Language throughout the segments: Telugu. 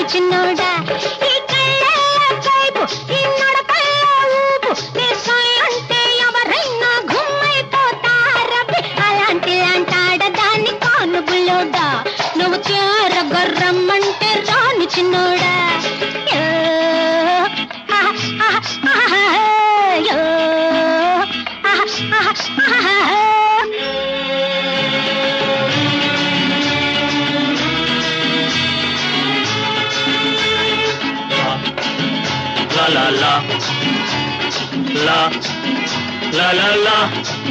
చిన్నోడా ఈ కళ్ళ కైపు ఈ నడకల్లో ఊపు నీ సై అంటే ఎవరైనా గుమ్మైపోతారబ్బి అలాంటి అంటాడదాన్ని కాను బుల్లోడా నువ్వు చేరగర్రమ్మంటే రాను చిన్నోడా La la la la la la la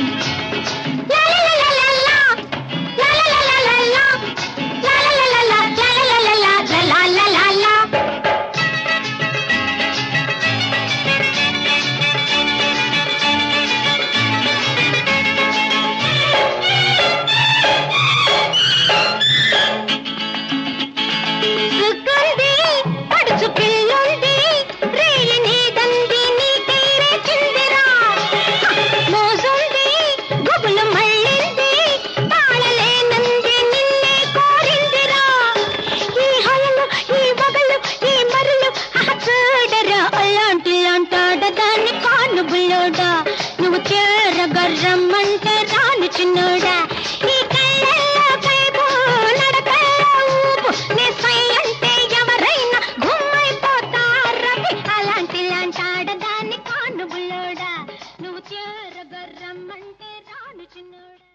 నువ్వు చేరగర్రమ్మంటే రాను చిన్నోడా ఈ కళ్ళల్లో కైపు నడకల్లో ఊపు నీ సై అంటే ఎవరైనా గుమ్మైపోతారబ్బి అలాంటి అంటాడదాన్ని కాను బుల్లోడా నువ్వు చేరగర్రమ్మంటే రాను చిన్నోడా